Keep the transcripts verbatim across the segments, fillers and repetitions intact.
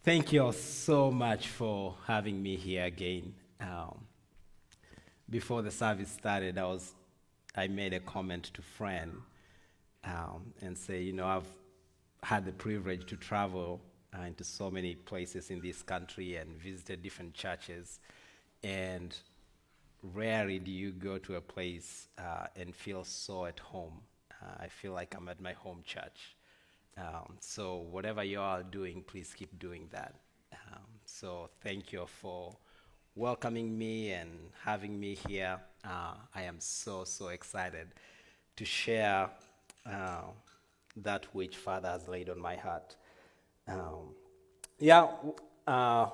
Thank you all so much for having me here again. Um, before the service started, I was I made a comment to friend um, and say, you know, I've had the privilege to travel uh, into so many places in this country and visited different churches, and rarely do you go to a place uh, and feel so at home. Uh, I feel like I'm at my home church. Um, so whatever you are doing, please keep doing that. Um, so thank you for welcoming me and having me here. Uh, I am so, so excited to share uh, that which Father has laid on my heart. Um, yeah, w- uh,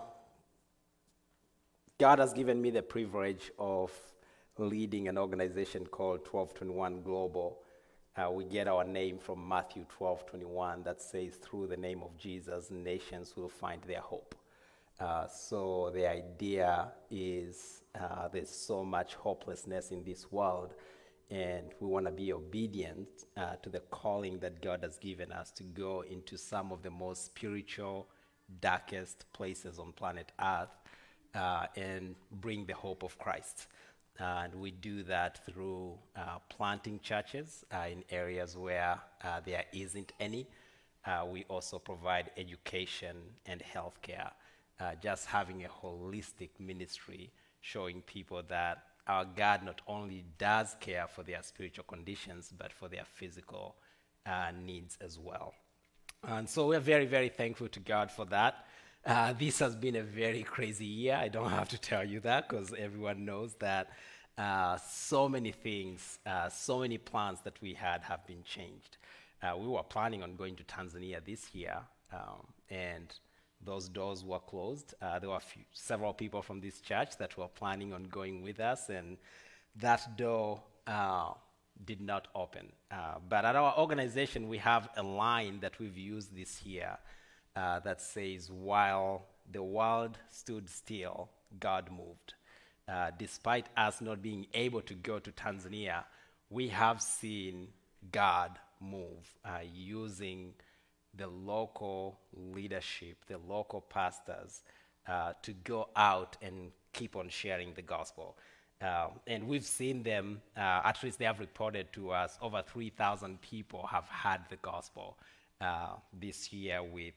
God has given me the privilege of leading an organization called twelve twenty-one Global. Uh, we get our name from Matthew twelve twenty-one that says, through the name of Jesus, nations will find their hope. Uh, so the idea is uh, there's so much hopelessness in this world, and we want to be obedient uh, to the calling that God has given us to go into some of the most spiritual, darkest places on planet Earth uh, and bring the hope of Christ. And we do that through uh, planting churches uh, in areas where uh, there isn't any. Uh, we also provide education and healthcare, uh, just having a holistic ministry showing people that our God not only does care for their spiritual conditions, but for their physical uh, needs as well. And so we're very, very thankful to God for that. Uh, this has been a very crazy year. I don't have to tell you that because everyone knows that uh, so many things, uh, so many plans that we had have been changed. Uh, we were planning on going to Tanzania this year, um, and those doors were closed. Uh, there were few, several people from this church that were planning on going with us, and that door uh, did not open. Uh, but at our organization, we have a line that we've used this year uh, that says, while the world stood still, God moved. Uh, despite us not being able to go to Tanzania, we have seen God move uh, using the local leadership, the local pastors, uh, to go out and keep on sharing the gospel. Um, and we've seen them, uh, at least they have reported to us, over three thousand people have had the gospel uh, this year, with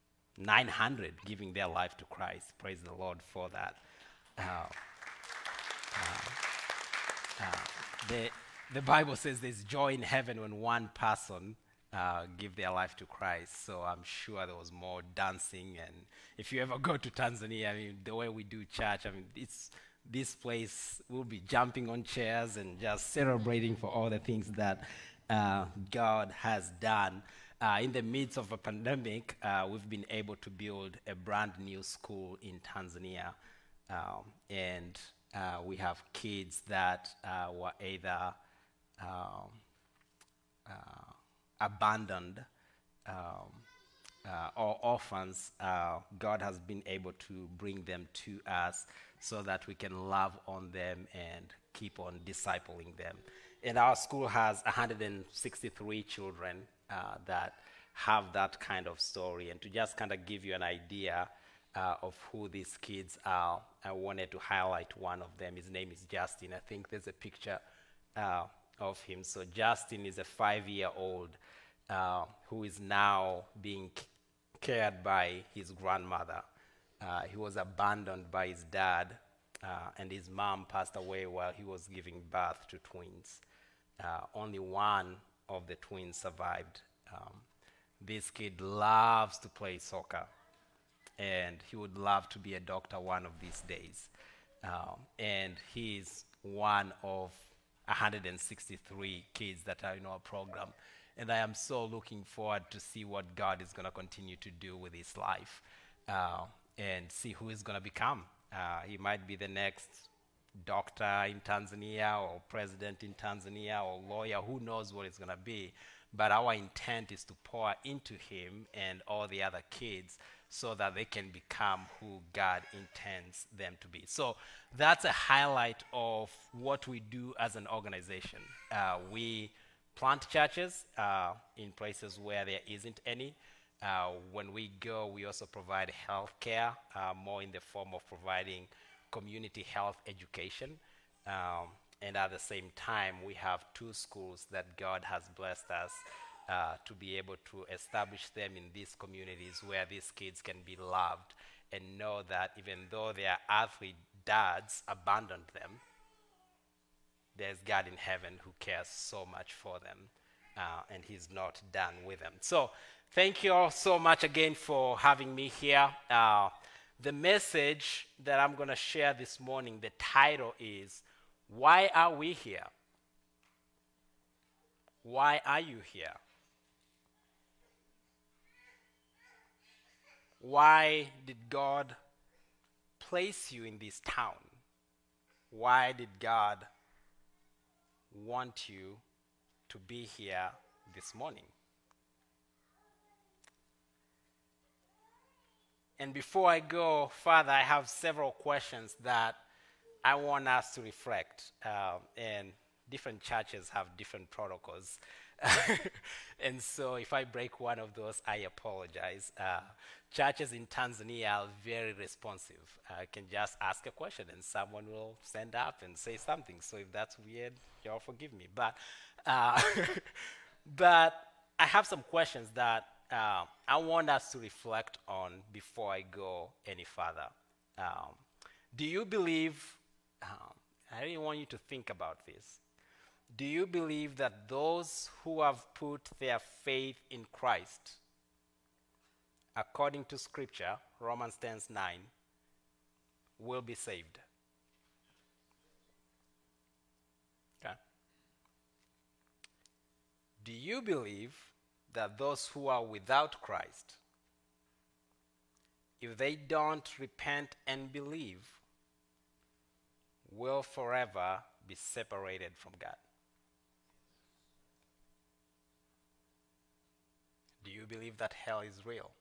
nine hundred giving their life to Christ. Praise the Lord for that. Uh, the, the Bible says there's joy in heaven when one person uh, give their life to Christ. So I'm sure there was more dancing. And if you ever go to Tanzania, I mean, the way we do church, I mean, it's this place will be jumping on chairs and just celebrating for all the things that uh, God has done. Uh, in the midst of a pandemic, uh, we've been able to build a brand new school in Tanzania. Um, and uh, we have kids that uh, were either um, uh, abandoned um, uh, or orphans. Uh, God has been able to bring them to us so that we can love on them and keep on discipling them. And our school has one hundred sixty-three children uh, that have that kind of story. And to just kind of give you an idea uh, of who these kids are, I wanted to highlight one of them. His name is Justin. I think there's a picture uh, of him. So Justin is a five-year-old uh, who is now being c- cared by his grandmother. Uh, he was abandoned by his dad, uh, and his mom passed away while he was giving birth to twins. Uh, only one of the twins survived. Um, this kid loves to play soccer, and he would love to be a doctor one of these days. Um, and he's one of one hundred sixty-three kids that are in our program. And I am so looking forward to see what God is going to continue to do with his life uh, and see who he's going to become. Uh, he might be the next doctor in Tanzania or president in Tanzania or lawyer. Who knows what it's going to be. But our intent is to pour into him and all the other kids so that they can become who God intends them to be. So that's a highlight of what we do as an organization. Uh, we plant churches uh, in places where there isn't any. Uh, when we go, we also provide health care, uh, more in the form of providing community health education. Um, and at the same time, we have two schools that God has blessed us uh, to be able to establish them in these communities where these kids can be loved and know that even though their earthly dads abandoned them, there's God in heaven who cares so much for them, uh, and He's not done with them. So, thank you all so much again for having me here. Uh, the message that I'm going to share this morning, the title is, Why Are We Here? Why are you here? Why did God place you in this town? Why did God want you to be here this morning? And before I go further, I have several questions that I want us to reflect. Uh, and different churches have different protocols. And so if I break one of those, I apologize. Uh, churches in Tanzania are very responsive. I can just ask a question and someone will stand up and say something. So if that's weird, y'all forgive me. But, uh, but I have some questions that uh, I want us to reflect on before I go any further. Um, do you believe, um, I really want you to think about this. Do you believe that those who have put their faith in Christ, according to Scripture, Romans ten nine, will be saved? Okay. Do you believe that those who are without Christ, if they don't repent and believe, will forever be separated from God? Do you believe that hell is real?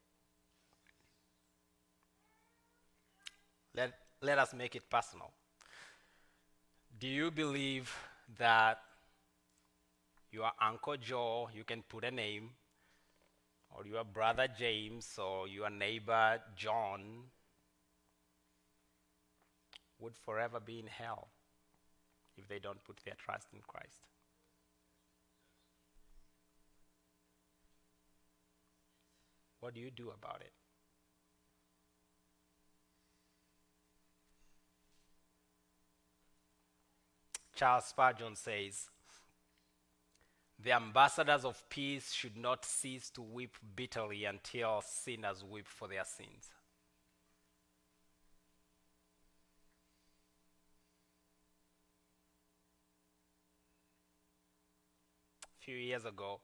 Let, let us make it personal. Do you believe that your Uncle Joe, you can put a name, or your brother James, or your neighbor John, would forever be in hell if they don't put their trust in Christ? What do you do about it? Charles Spurgeon says, "The ambassadors of peace should not cease to weep bitterly until sinners weep for their sins." A few years ago,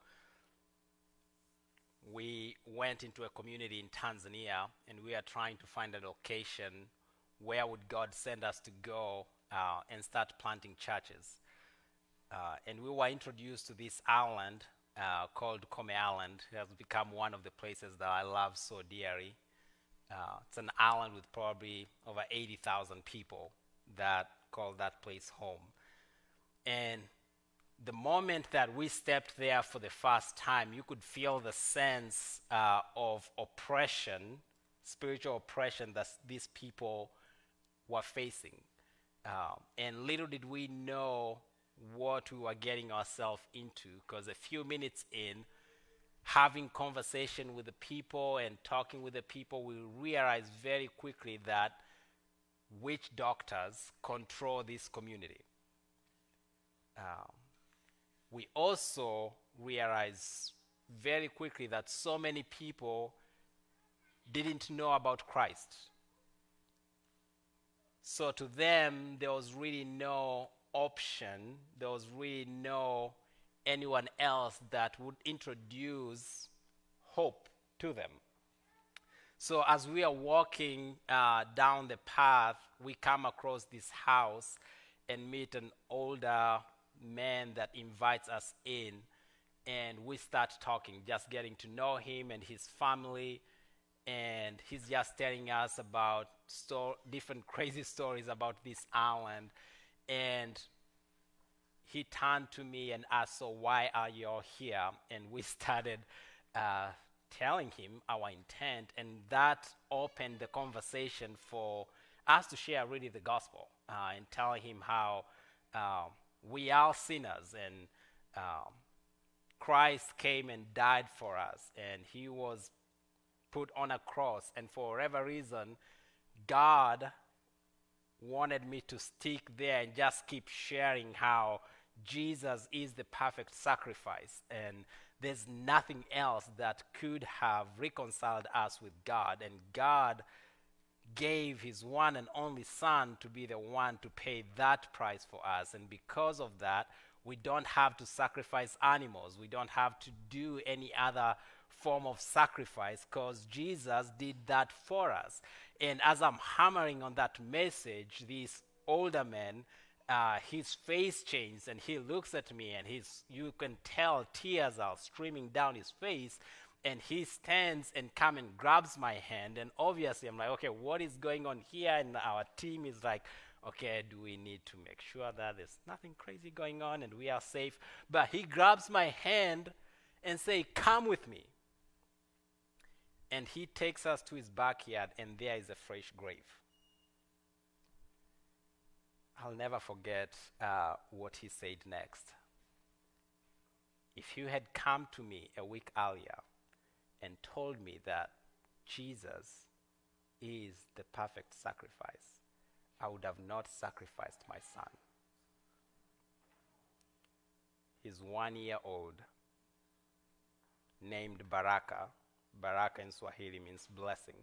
we went into a community in Tanzania, and we are trying to find a location where would God send us to go uh, and start planting churches. Uh, and we were introduced to this island uh, called Kome Island. It has become one of the places that I love so dearly. Uh, it's an island with probably over eighty thousand people that call that place home. And the moment that we stepped there for the first time, you could feel the sense uh, of oppression, spiritual oppression that these people were facing. Uh, and little did we know what we were getting ourselves into, because a few minutes in, having conversation with the people and talking with the people, we realized very quickly that witch doctors control this community. Um, we also realized very quickly that so many people didn't know about Christ. So to them, there was really no option, there was really no anyone else that would introduce hope to them. So as we are walking uh, down the path, we come across this house and meet an older man that invites us in, and we start talking, just getting to know him and his family, and he's just telling us about sto- different crazy stories about this island. And he turned to me and asked, "So why are you all here?" And we started uh, telling him our intent, and that opened the conversation for us to share really the gospel uh, and tell him how uh, we are sinners, and um, Christ came and died for us, and he was put on a cross, and for whatever reason, God wanted me to stick there and just keep sharing how Jesus is the perfect sacrifice, and there's nothing else that could have reconciled us with God, and God gave his one and only son to be the one to pay that price for us. And because of that, we don't have to sacrifice animals. We don't have to do any other form of sacrifice, because Jesus did that for us. And as I'm hammering on that message, this older man, uh, his face changed, and he looks at me, and he's, you can tell tears are streaming down his face, and he stands and come and grabs my hand. And obviously I'm like, okay, what is going on here? And our team is like, okay, do we need to make sure that there's nothing crazy going on and we are safe? But he grabs my hand and say, come with me. And he takes us to his backyard, and there is a fresh grave. I'll never forget uh, what he said next. If you had come to me a week earlier and told me that Jesus is the perfect sacrifice, I would have not sacrificed my son. He's one year old, named Baraka. Baraka in Swahili means blessing.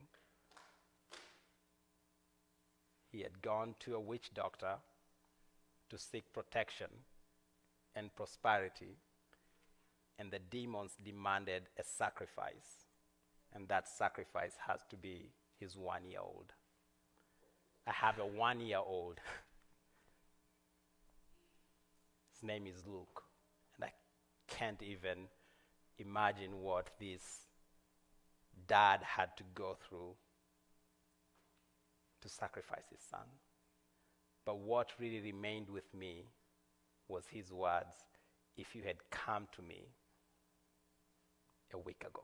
He had gone to a witch doctor to seek protection and prosperity, and the demons demanded a sacrifice, and that sacrifice has to be his one-year-old. I have a one-year-old. His name is Luke, and I can't even imagine what this dad had to go through to sacrifice his son. But what really remained with me was his words, if you had come to me a week ago.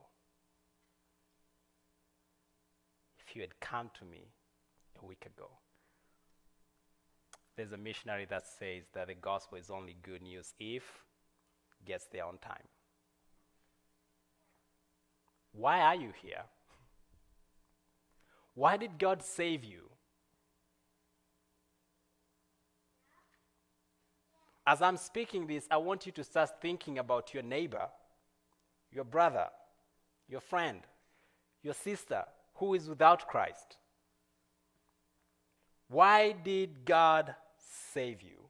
If you had come to me a week ago. There's a missionary that says that the gospel is only good news if it gets there on time. Why are you here? Why did God save you? As I'm speaking this, I want you to start thinking about your neighbor, your brother, your friend, your sister who is without Christ. Why did God save you?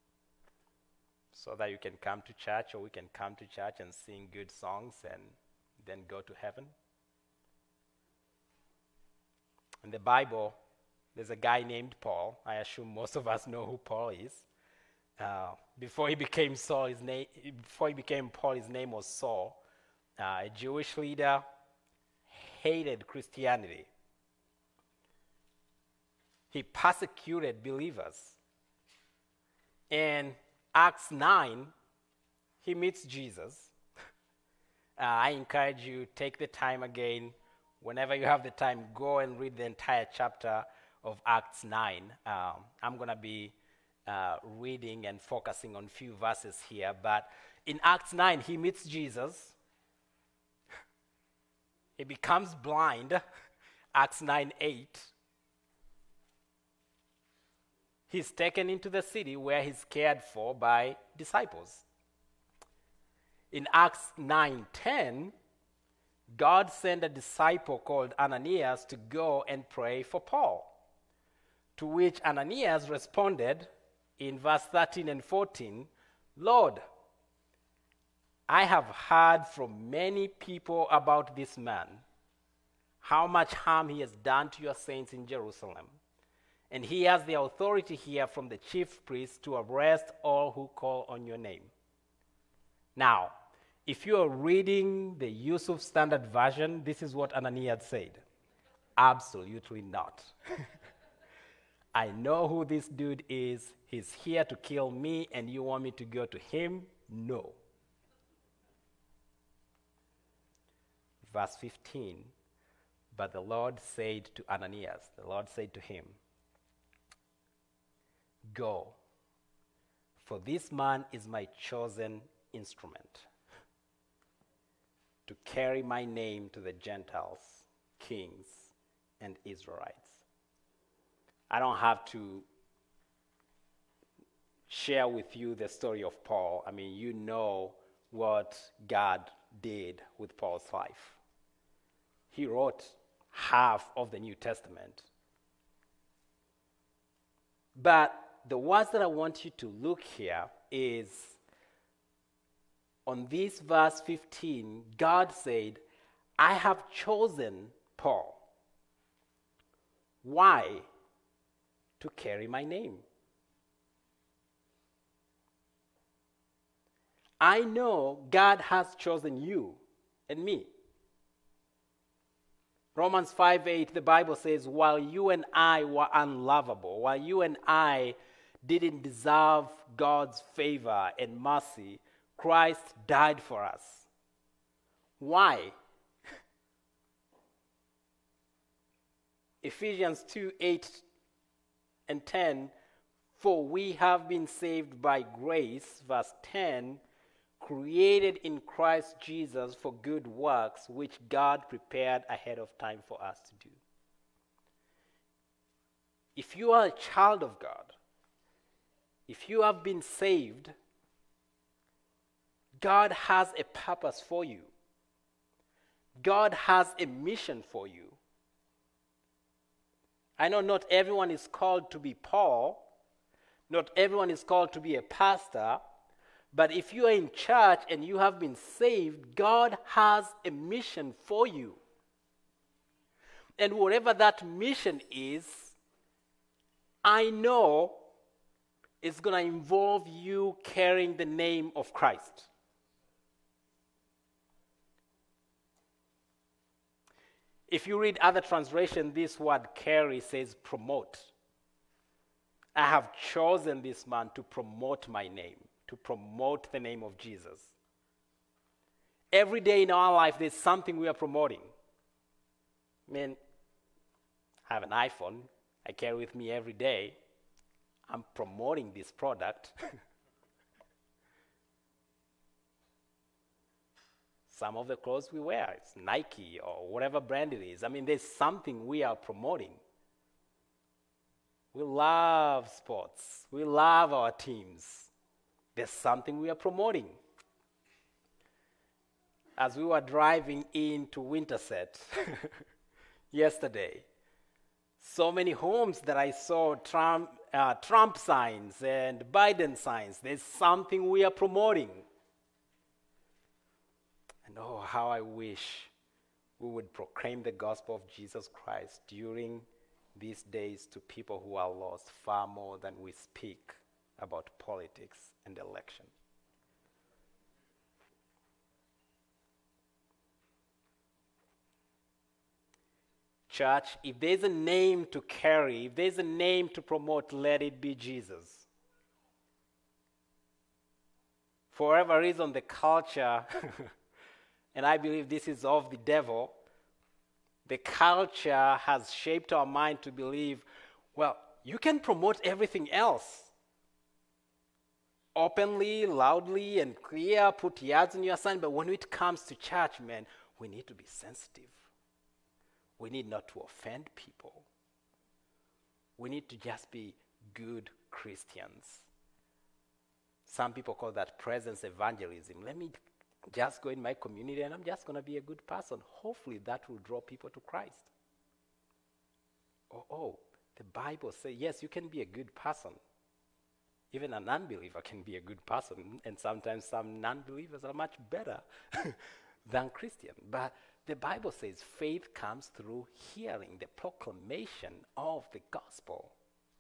So that you can come to church, or we can come to church and sing good songs and then go to heaven? In the Bible, there's a guy named Paul. I assume most of us know who Paul is. Uh, before he became Saul, his name, before he became Paul, his name was Saul. Uh, a Jewish leader, hated Christianity. He persecuted believers. In Acts nine, he meets Jesus. Uh, I encourage you, take the time again. Whenever you have the time, go and read the entire chapter of Acts nine. Um, I'm going to be uh, reading and focusing on a few verses here. But in Acts nine, he meets Jesus. He becomes blind. Acts nine eight. He's taken into the city where he's cared for by disciples. In Acts nine ten, God sent a disciple called Ananias to go and pray for Paul, to which Ananias responded in verse thirteen and fourteen, Lord, I have heard from many people about this man, how much harm he has done to your saints in Jerusalem. And he has the authority here from the chief priest to arrest all who call on your name. Now, if you are reading the Yusuf Standard Version, this is what Ananias said. Absolutely not. I know who this dude is. He's here to kill me, and you want me to go to him? No. verse fifteen, but the Lord said to Ananias, the Lord said to him, "Go, for this man is my chosen instrument to carry my name to the Gentiles, kings, and Israelites." I don't have to share with you the story of Paul. I mean, you know what God did with Paul's life. He wrote half of the New Testament. But the words that I want you to look here is on this verse fifteen, God said, "I have chosen Paul." Why? To carry my name. I know God has chosen you and me. Romans five eight, the Bible says, while you and I were unlovable, while you and I didn't deserve God's favor and mercy, Christ died for us. Why? Ephesians two eight and ten, for we have been saved by grace, verse ten, created in Christ Jesus for good works, which God prepared ahead of time for us to do. If you are a child of God, if you have been saved, God has a purpose for you. God has a mission for you. I know not everyone is called to be Paul. Not everyone is called to be a pastor. But if you are in church and you have been saved, God has a mission for you. And whatever that mission is, I know it's going to involve you carrying the name of Christ. If you read other translation, this word carry says promote. I have chosen this man to promote my name, to promote the name of Jesus. Every day in our life, there's something we are promoting. I mean, I have an iPhone. I carry with me every day. I'm promoting this product. Some of the clothes we wear, it's Nike or whatever brand it is. I mean, there's something we are promoting. We love sports. We love our teams. There's something we are promoting. As we were driving into Winterset yesterday, so many homes that I saw Trump, uh, Trump signs and Biden signs. There's something we are promoting. And oh, how I wish we would proclaim the gospel of Jesus Christ during these days to people who are lost far more than we speak about politics and election. Church, if there's a name to carry, if there's a name to promote, let it be Jesus. For whatever reason, the culture, and I believe this is of the devil, the culture has shaped our mind to believe, well, you can promote everything else. Openly, loudly, and clear, put yards in your sign, but when it comes to church, man, we need to be sensitive. We need not to offend people. We need to just be good Christians. Some people call that presence evangelism. Let me just go in my community and I'm just going to be a good person. Hopefully that will draw people to Christ. Oh, oh, the Bible says, yes, you can be a good person. Even an unbeliever can be a good person. And sometimes some non-believers are much better than Christians. But the Bible says faith comes through hearing, the proclamation of the gospel.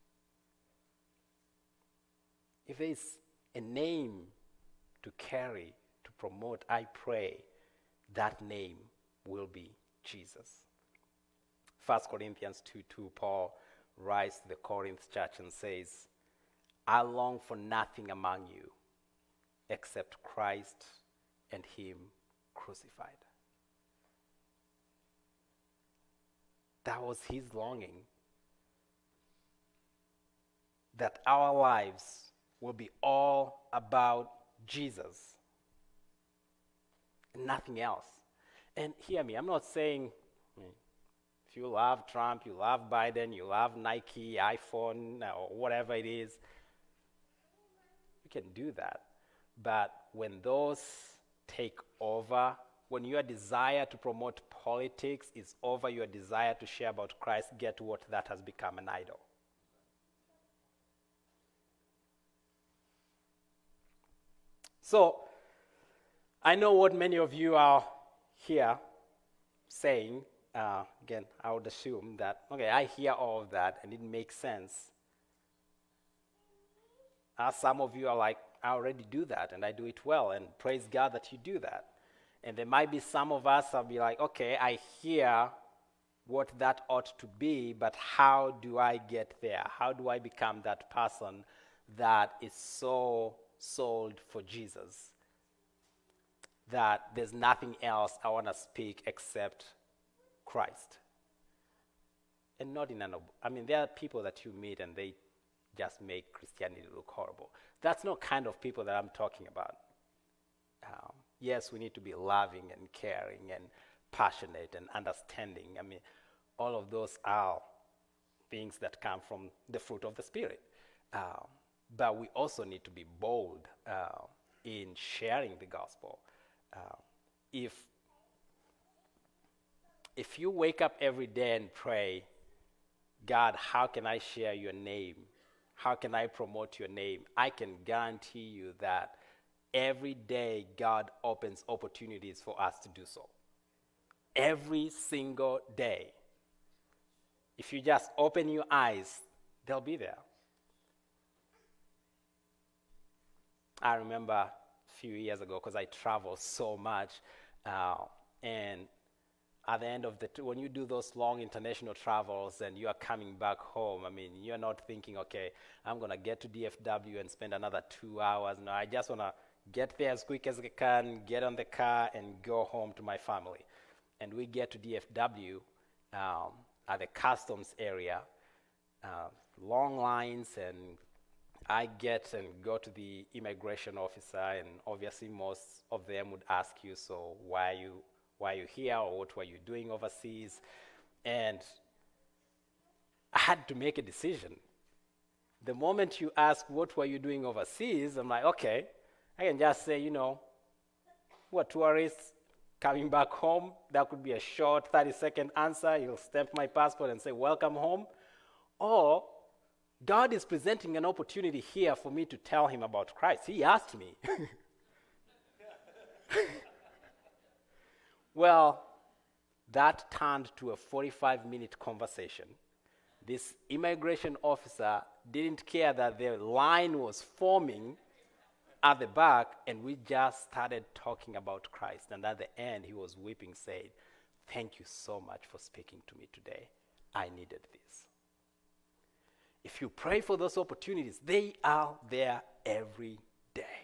If there is a name to carry, to promote, I pray that name will be Jesus. First Corinthians two two, Paul writes to the Corinth church and says, I long for nothing among you except Christ and him crucified. That was his longing. That our lives will be all about Jesus. Nothing else. And hear me, I'm not saying if you love Trump, you love Biden, you love Nike, iPhone, or whatever it is, you can do that. But when those take over, when your desire to promote politics is over your desire to share about Christ, get what? That has become an idol. So, I know what many of you are here saying. Uh, again, I would assume that, okay, I hear all of that and it makes sense. Uh, some of you are like, I already do that and I do it well, and praise God that you do that. And there might be some of us that'll be like, okay, I hear what that ought to be, but how do I get there? How do I become that person that is so sold for Jesus that there's nothing else I want to speak except Christ? And not in an, ob- I mean, there are people that you meet and they just make Christianity look horrible. That's not kind of people that I'm talking about. Um, yes, we need to be loving and caring and passionate and understanding. I mean, all of those are things that come from the fruit of the Spirit. Um, but we also need to be bold uh, in sharing the gospel. Uh, if If you wake up every day and pray, God, how can I share your name? How can I promote your name? I can guarantee you that every day God opens opportunities for us to do so. Every single day. If you just open your eyes, they'll be there. I remember a few years ago, because I travel so much, uh, and at the end of the, t- when you do those long international travels and you are coming back home, I mean, you're not thinking, okay, I'm going to get to D F W and spend another two hours. No, I just want to get there as quick as I can, get on the car, and go home to my family. And we get to D F W um, at the customs area, uh, long lines, and I get and go to the immigration officer, and obviously most of them would ask you, so why are you Why are you here, or what were you doing overseas? And I had to make a decision. The moment you ask, what were you doing overseas, I'm like, okay, I can just say, you know, we're tourists coming back home. That could be a short thirty-second answer. You'll stamp my passport and say, welcome home. Or God is presenting an opportunity here for me to tell him about Christ. He asked me. Well, that turned to a forty-five minute conversation. This immigration officer didn't care that the line was forming at the back, and we just started talking about Christ. And at the end, he was weeping, saying, thank you so much for speaking to me today. I needed this. If you pray for those opportunities, they are there every day.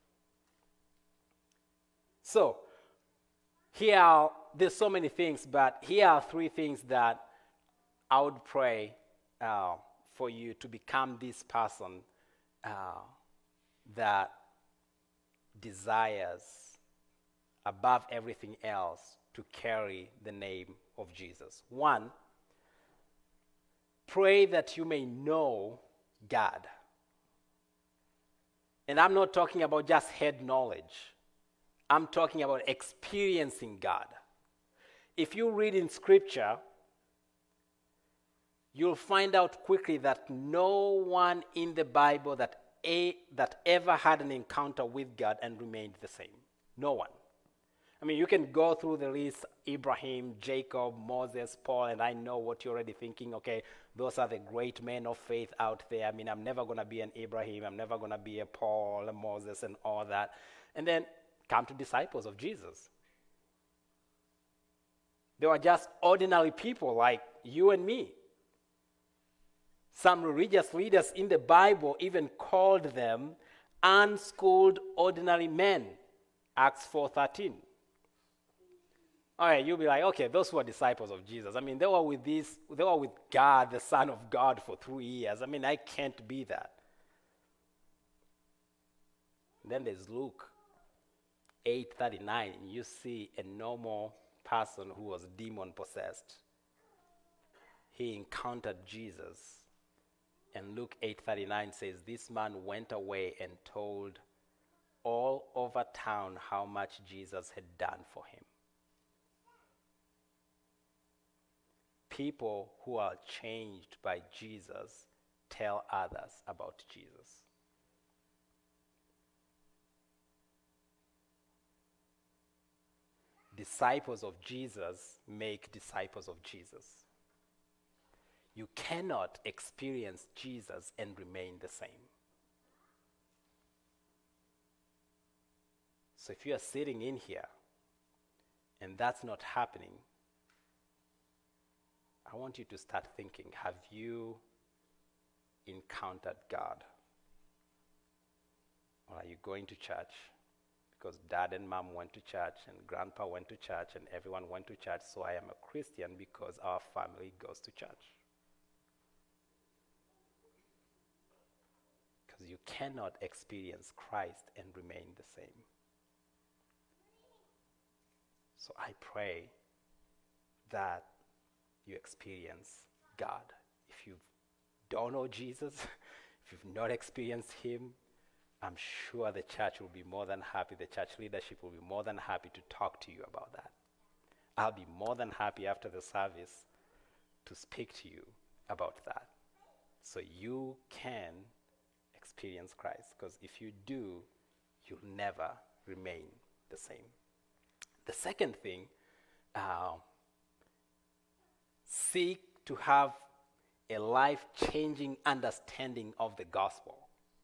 So, here are, there's so many things, but here are three things that I would pray uh, for you to become this person uh, that desires above everything else to carry the name of Jesus. One, pray that you may know God. And I'm not talking about just head knowledge. I'm talking about experiencing God. If you read in Scripture, you'll find out quickly that no one in the Bible that, a, that ever had an encounter with God and remained the same. No one. I mean, you can go through the list, Abraham, Jacob, Moses, Paul, and I know what you're already thinking, okay, those are the great men of faith out there. I mean, I'm never going to be an Abraham, I'm never going to be a Paul, a Moses, and all that. And then come to disciples of Jesus. They were just ordinary people like you and me. Some religious leaders in the Bible even called them unschooled ordinary men. Acts four thirteen. All right, you'll be like, okay, those were disciples of Jesus. I mean, they were with this, they were with God, the Son of God, for three years. I mean, I can't be that. Then there's Luke eight thirty-nine. You see a normal person who was demon possessed. He encountered Jesus. And Luke eight thirty-nine says, this man went away and told all over town how much Jesus had done for him. People who are changed by Jesus tell others about Jesus. Disciples of Jesus make disciples of Jesus. You cannot experience Jesus and remain the same. So if you are sitting in here and that's not happening, I want you to start thinking, have you encountered God? Or are you going to church because dad and mom went to church and grandpa went to church and everyone went to church, so I am a Christian because our family goes to church? Because you cannot experience Christ and remain the same. So I pray that you experience God. If you don't know Jesus, if you've not experienced him, I'm sure the church will be more than happy, the church leadership will be more than happy to talk to you about that. I'll be more than happy after the service to speak to you about that, so you can experience Christ. Because if you do, you'll never remain the same. The second thing, uh, seek to have a life-changing understanding of the gospel.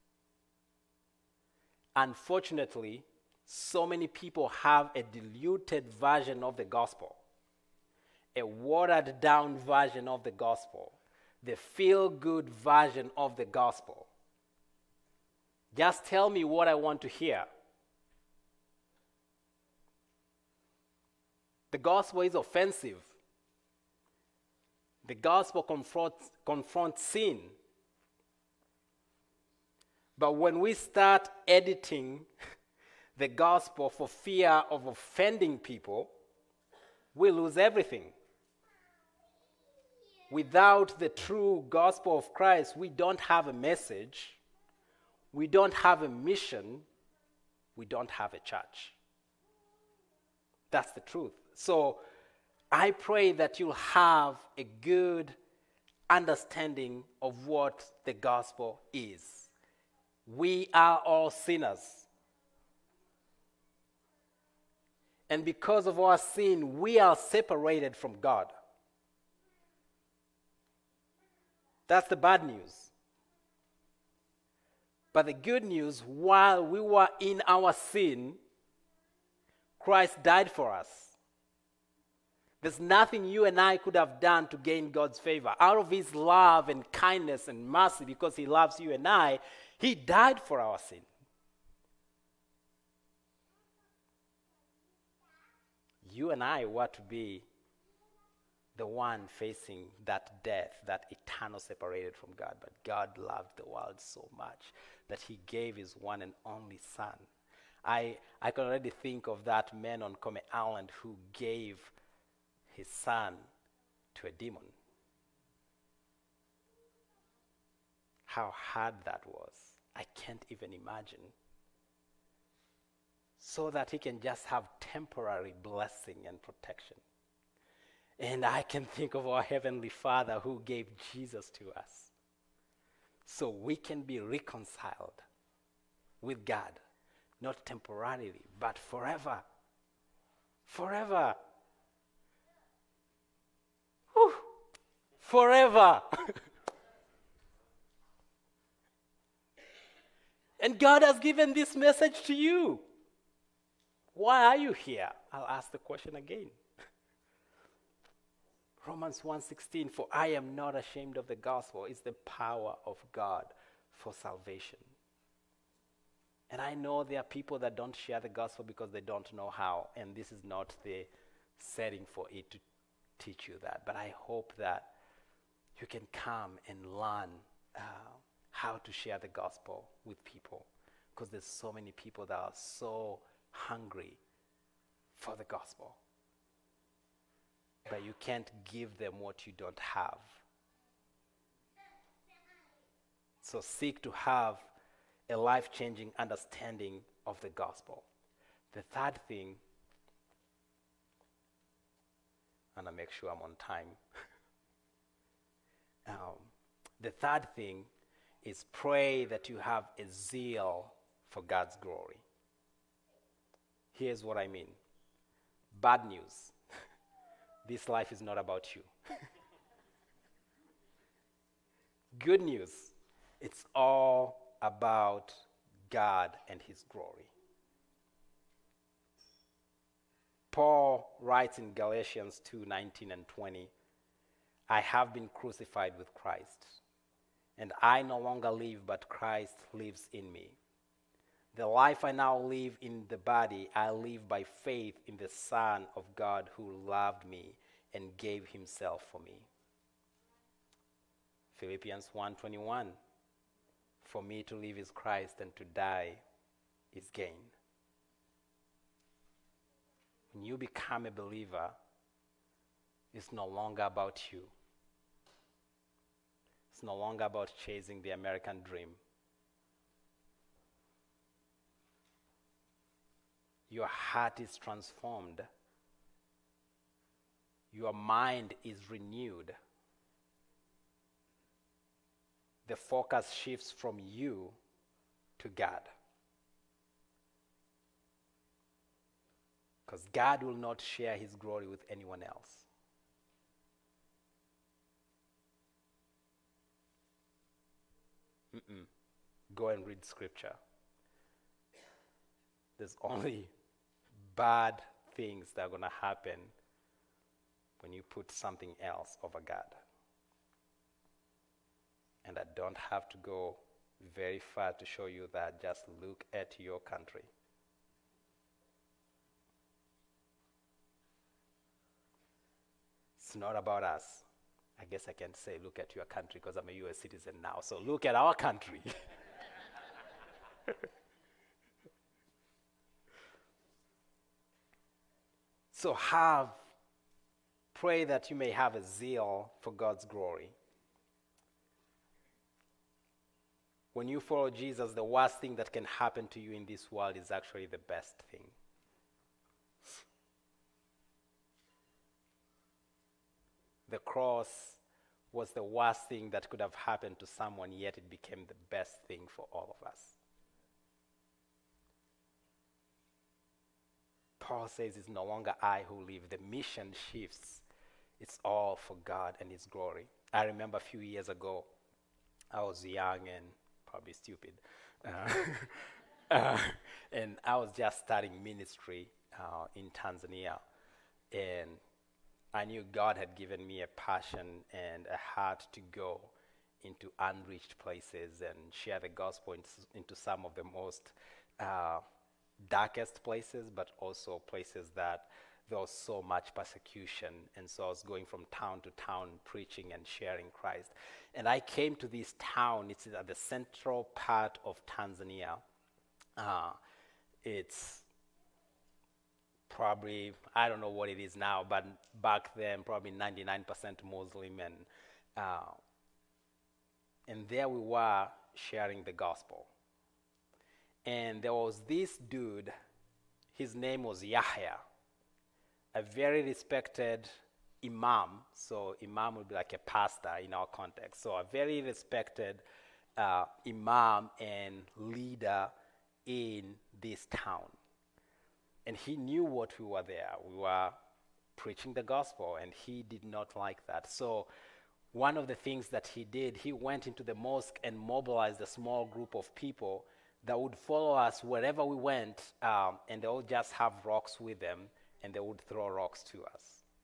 Unfortunately, so many people have a diluted version of the gospel, a watered-down version of the gospel, the feel-good version of the gospel. Just tell me what I want to hear. The gospel is offensive. The gospel confronts, confronts sin. But when we start editing the gospel for fear of offending people, we lose everything. Without the true gospel of Christ, we don't have a message, we don't have a mission, we don't have a church. That's the truth. So I pray that you'll have a good understanding of what the gospel is. We are all sinners. And because of our sin, we are separated from God. That's the bad news. But the good news, while we were in our sin, Christ died for us. There's nothing you and I could have done to gain God's favor. Out of his love and kindness and mercy, because he loves you and I, he died for our sin. You and I were to be the one facing that death, that eternal separated from God. But God loved the world so much that he gave his one and only son. I, I can already think of that man on Comet Island who gave his son to a demon. How hard that was, I can't even imagine. So that he can just have temporary blessing and protection. And I can think of our Heavenly Father who gave Jesus to us, so we can be reconciled with God, not temporarily, but forever. Forever. Whew. Forever. And God has given this message to you. Why are you here? I'll ask the question again. Romans one sixteen, for I am not ashamed of the gospel. It's the power of God for salvation. And I know there are people that don't share the gospel because they don't know how, and this is not the setting for it to teach you that. But I hope that you can come and learn uh, how to share the gospel with people, because there's so many people that are so hungry for the gospel, but you can't give them what you don't have. So seek to have a life-changing understanding of the gospel. The third thing, and I make sure I'm on time. um, the third thing is pray that you have a zeal for God's glory. Here's what I mean. Bad news. This life is not about you. Good news. It's all about God and his glory. Paul writes in Galatians two nineteen and twenty, I have been crucified with Christ, and I no longer live, but Christ lives in me. The life I now live in the body, I live by faith in the Son of God who loved me and gave himself for me. Philippians one twenty-one, for me to live is Christ and to die is gain. When you become a believer, it's no longer about you. It's no longer about chasing the American dream. Your heart is transformed. Your mind is renewed. The focus shifts from you to God. Because God will not share his glory with anyone else. Mm-mm. Go and read scripture. There's only bad things that are going to happen when you put something else over God. And I don't have to go very far to show you that. Just look at your country. It's not about us. I guess I can say look at your country because I'm a U S citizen now. So look at our country. So have, pray that you may have a zeal for God's glory. When you follow Jesus, the worst thing that can happen to you in this world is actually the best thing. The cross was the worst thing that could have happened to someone, yet it became the best thing for all of us. Paul says it's no longer I who live. The mission shifts. It's all for God and his glory. I remember a few years ago, I was young and probably stupid. Uh, uh, and I was just starting ministry uh, in Tanzania. And I knew God had given me a passion and a heart to go into unreached places and share the gospel into, into some of the most uh, darkest places, but also places that there was so much persecution. And so I was going from town to town preaching and sharing Christ. And I came to this town. It's at the central part of Tanzania. Uh, it's probably, I don't know what it is now, but back then probably ninety-nine percent Muslim. And, uh, and there we were sharing the gospel. And there was this dude, his name was Yahya, a very respected imam. So imam would be like a pastor in our context. So a very respected uh, imam and leader in this town. And he knew what we were there. We were preaching the gospel, and he did not like that. So one of the things that he did, he went into the mosque and mobilized a small group of people that would follow us wherever we went, um, and they would just have rocks with them, and they would throw rocks to us.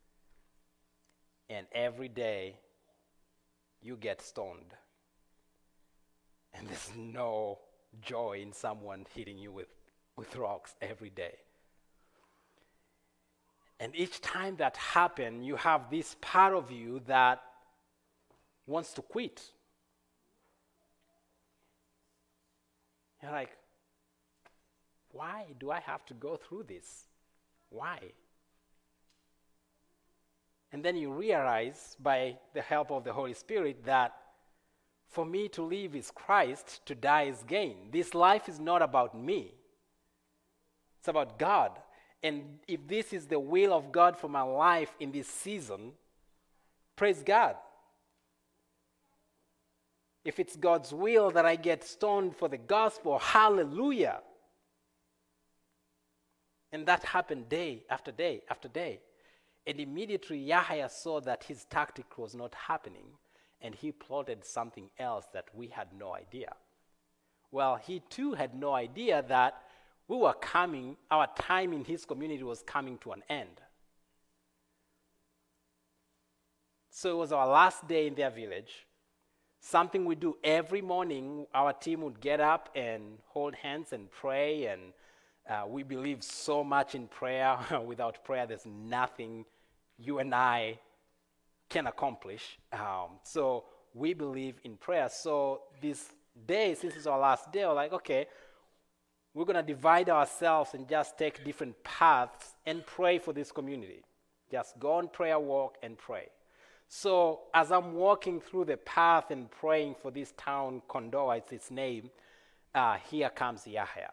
And every day, you get stoned. And there's no joy in someone hitting you with, with rocks every day. And each time that happens, you have this part of you that wants to quit. You're like, why do I have to go through this? Why? And then you realize, by the help of the Holy Spirit, that for me to live is Christ, to die is gain. This life is not about me. It's about God. And if this is the will of God for my life in this season, praise God. If it's God's will that I get stoned for the gospel, hallelujah. And that happened day after day after day. And immediately Yahya saw that his tactic was not happening, and he plotted something else that we had no idea. Well, he too had no idea that we were coming, our time in his community was coming to an end. So it was our last day in their village. Something we do every morning, our team would get up and hold hands and pray, and uh, we believe so much in prayer. Without prayer, there's nothing you and I can accomplish. Um, so we believe in prayer. So this day, since it's our last day, we're like, okay, we're going to divide ourselves and just take different paths and pray for this community. Just go on prayer walk and pray. So as I'm walking through the path and praying for this town, Kondoa, it's its name, uh, here comes Yahya.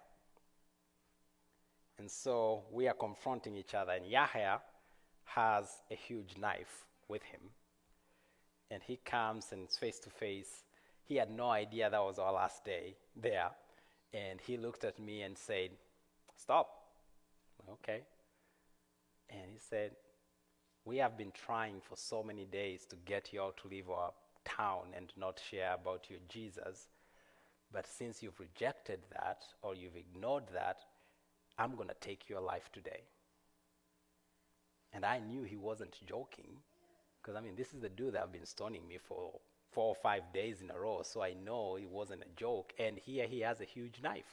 And so we are confronting each other, and Yahya has a huge knife with him. And he comes and it's face to face. He had no idea that was our last day there. And he looked at me and said, stop. Okay. And he said, we have been trying for so many days to get you all to leave our town and not share about your Jesus. But since you've rejected that or you've ignored that, I'm going to take your life today. And I knew he wasn't joking, because, I mean, this is the dude that have been stoning me for four or five days in a row, so I know it wasn't a joke. And here he has a huge knife.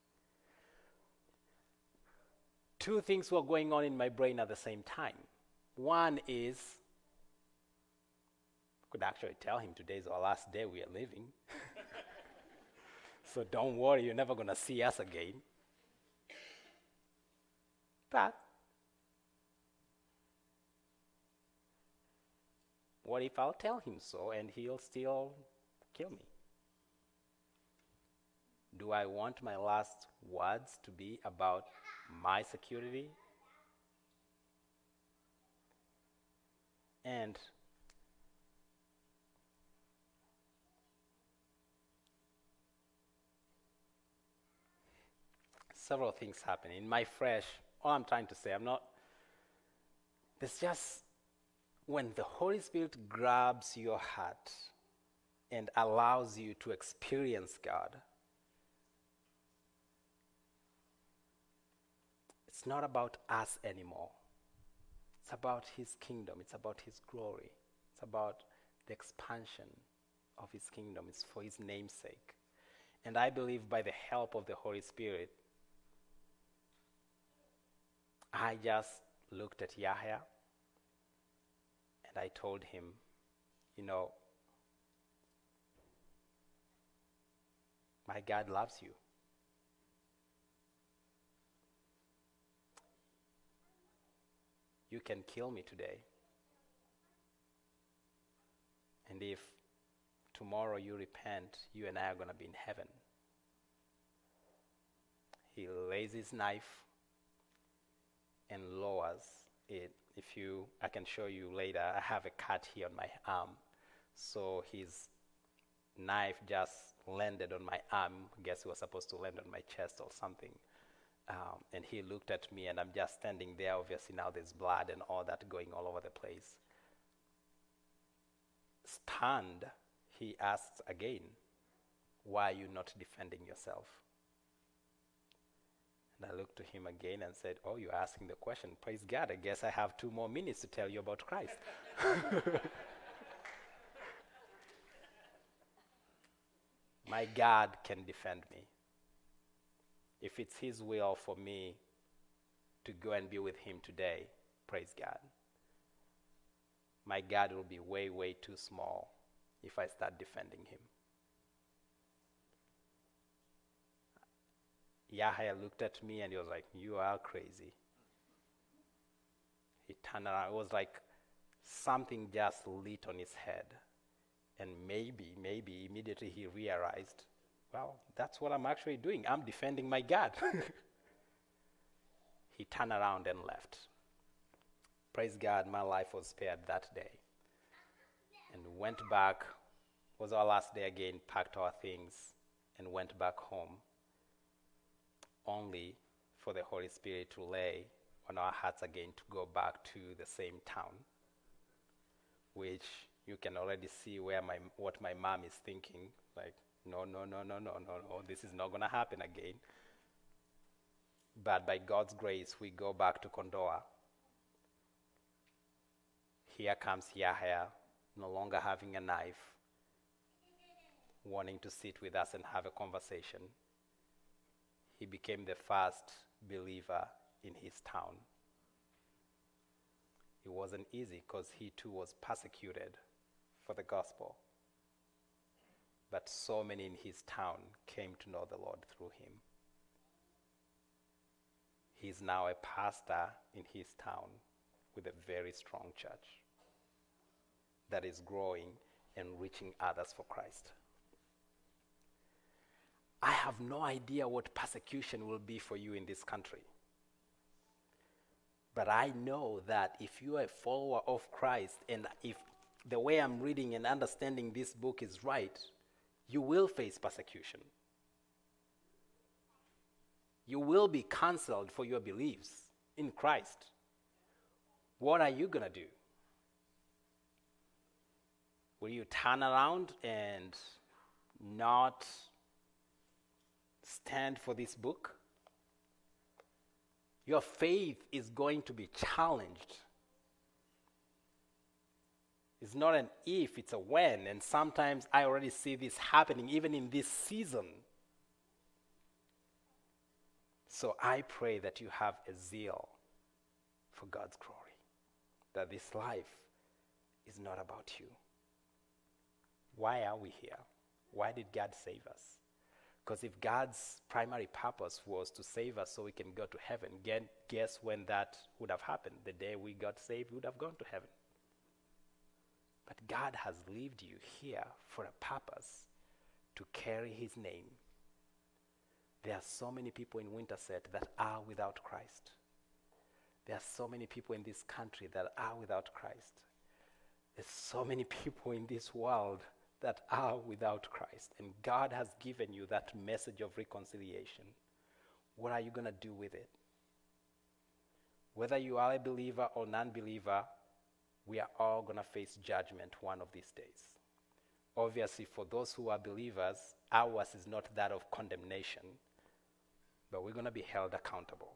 Two things were going on in my brain at the same time. One is, I could actually tell him today's our last day we are living. So don't worry, you're never going to see us again. But what if I'll tell him so and he'll still kill me? Do I want my last words to be about my security? And several things happen. In my fresh, all I'm trying to say, I'm not, there's just, when the Holy Spirit grabs your heart and allows you to experience God, it's not about us anymore. It's about His kingdom. It's about His glory. It's about the expansion of His kingdom. It's for His name's sake. And I believe by the help of the Holy Spirit, I just looked at Yahya and I told him, you know, my God loves you. You can kill me today. And if tomorrow you repent, you and I are going to be in heaven. He lays his knife and lowers it. If you, I can show you later, I have a cut here on my arm. So his knife just landed on my arm. I guess it was supposed to land on my chest or something. Um, and he looked at me, and I'm just standing there. Obviously now there's blood and all that going all over the place. Stunned, he asked again, why are you not defending yourself? And I looked to him again and said, oh, you're asking the question. Praise God, I guess I have two more minutes to tell you about Christ. My God can defend me. If it's His will for me to go and be with Him today, Praise God. My God will be way, way too small if I start defending him. Yahya looked at me and he was like, you are crazy. He turned around. It was like something just lit on his head. And maybe, maybe immediately he realized, well, that's what I'm actually doing. I'm defending my God. He turned around and left. Praise God, my life was spared that day. And went back, was our last day again, packed our things, and went back home, only for the Holy Spirit to lay on our hearts again to go back to the same town, which you can already see where my what my mom is thinking, like, no, no, no, no, no, no, no, this is not going to happen again. But by God's grace, we go back to Kondoa. Here comes Yahya, no longer having a knife, wanting to sit with us and have a conversation. He became the first believer in his town. It wasn't easy because he too was persecuted for the gospel. But so many in his town came to know the Lord through him. He's now a pastor in his town with a very strong church that is growing and reaching others for Christ. I have no idea what persecution will be for you in this country. But I know that if you are a follower of Christ, and if the way I'm reading and understanding this book is right, you will face persecution. You will be canceled for your beliefs in Christ. What are you going to do? Will you turn around and not stand for this book? Your faith is going to be challenged. It's not an if, it's a when. And sometimes I already see this happening even in this season. So I pray that you have a zeal for God's glory, that this life is not about you. Why are we here? Why did God save us? Because if God's primary purpose was to save us so we can go to heaven, guess when that would have happened? The day we got saved, we would have gone to heaven. But God has leaved you here for a purpose, to carry his name. There are so many people in Winterset that are without Christ. There are so many people in this country that are without Christ. There's so many people in this world that are without Christ. And God has given you that message of reconciliation. What are you going to do with it? Whether you are a believer or non-believer, we are all going to face judgment one of these days. Obviously, for those who are believers, ours is not that of condemnation, but we're going to be held accountable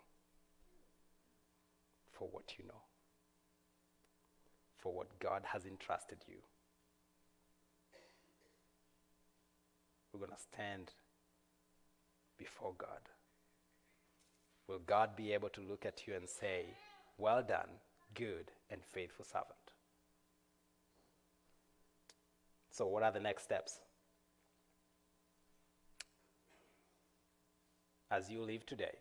for what you know, for what God has entrusted you. We're going to stand before God. Will God be able to look at you and say, well done, good and faithful servant? So what are the next steps? As you live today,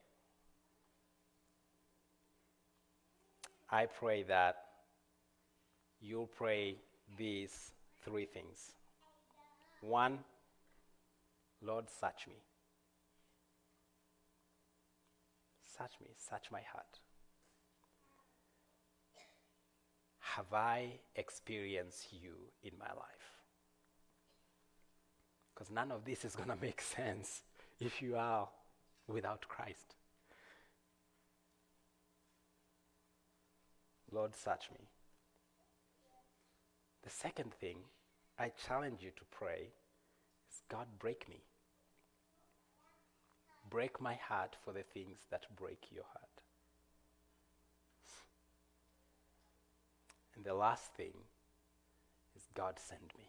I pray that you'll pray these three things. One, Lord, search me. Search me, search my heart. Have I experienced you in my life? Because none of this is going to make sense if you are without Christ. Lord, search me. The second thing I challenge you to pray is, God, break me. Break my heart for the things that break your heart. And the last thing is, God, send me.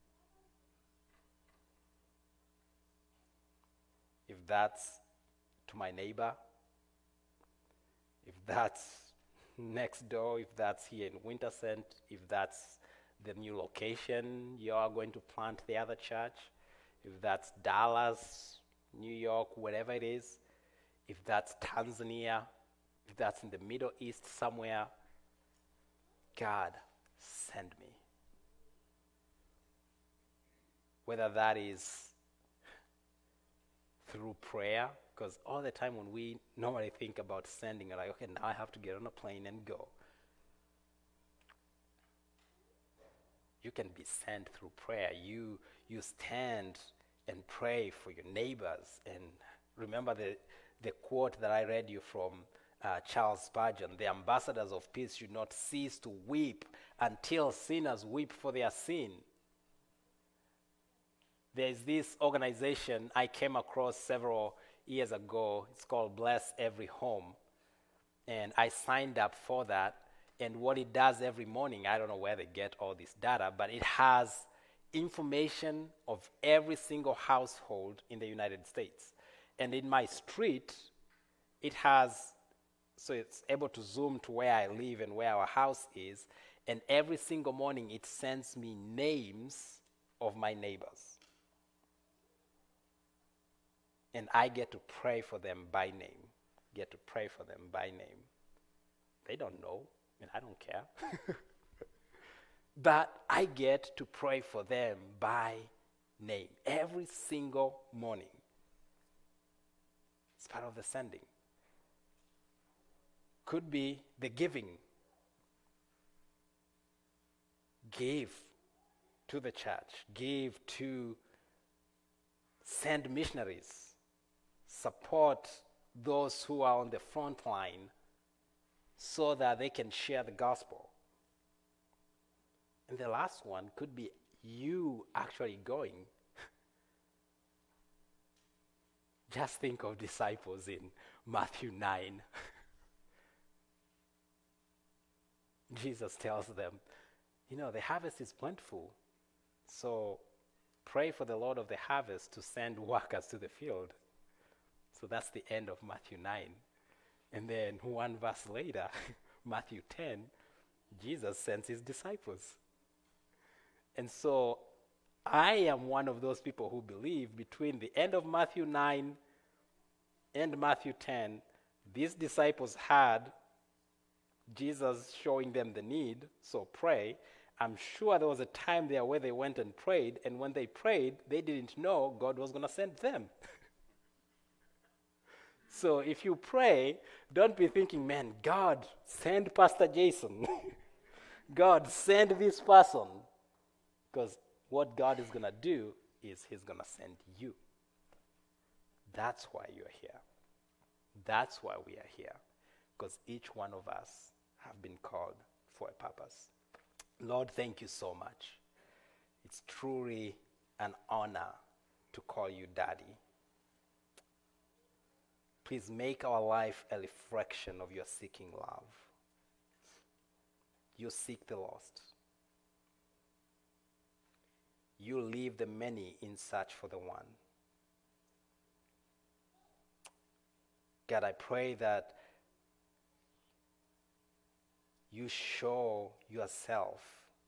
If that's to my neighbor, if that's next door, if that's here in Wintercent, if that's the new location you are going to plant the other church, if that's Dallas, New York, wherever it is, if that's Tanzania, if that's in the Middle East somewhere, God, send me. Whether that is through prayer, because all the time when we normally think about sending, we're like, okay, now I have to get on a plane and go. You can be sent through prayer. You you stand and pray for your neighbors. And remember the, the quote that I read you from uh, Charles Spurgeon, the ambassadors of peace should not cease to weep until sinners weep for their sin. There's this organization I came across several years ago. It's called Bless Every Home. And I signed up for that. And what it does every morning, I don't know where they get all this data, but it has information of every single household in the United States. And in my street, it has, so it's able to zoom to where I live and where our house is. And every single morning, it sends me names of my neighbors. And I get to pray for them by name. Get to pray for them by name. They don't know, and I don't care. But I get to pray for them by name every single morning. It's part of the sending. Could be the giving. Give to the church. Give to send missionaries. Support those who are on the front line so that they can share the gospel. And the last one could be you actually going. Just think of disciples in Matthew nine. Jesus tells them, you know, the harvest is plentiful, so pray for the Lord of the harvest to send workers to the field. So that's the end of Matthew nine. And then one verse later, Matthew ten, Jesus sends his disciples. And so I am one of those people who believe between the end of Matthew nine and Matthew ten, these disciples had Jesus showing them the need, so pray. I'm sure there was a time there where they went and prayed, and when they prayed, they didn't know God was going to send them. So if you pray, don't be thinking, man, God, send Pastor Jason. God, send this person. Because what God is going to do is he's going to send you. That's why you're here. That's why we are here. Because each one of us have been called for a purpose. Lord, thank you so much. It's truly an honor to call you Daddy. Please make our life a reflection of your seeking love. You seek the lost. You leave the many in search for the one. God, I pray that you show yourself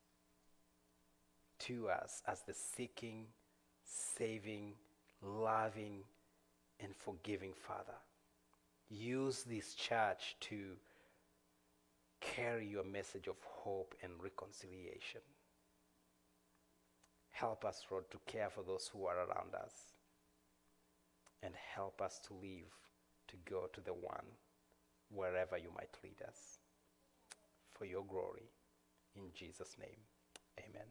to us as the seeking, saving, loving, and forgiving Father. Use this church to carry your message of hope and reconciliation. Help us, Lord, to care for those who are around us. And help us to live, to go to the one, wherever you might lead us. For your glory. In Jesus' name, amen.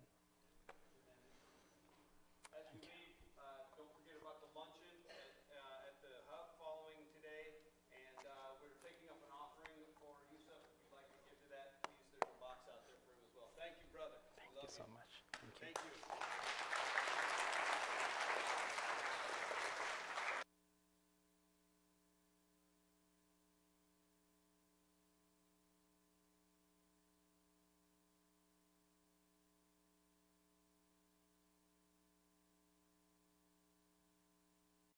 As we leave, uh, don't forget about the luncheon at, uh, at the hub following today. And uh, we're taking up an offering for Yusuf. If you'd like to give to that, please, there's a box out there for him as well. Thank you, brother. Thank you so much. Thank you. Thank you.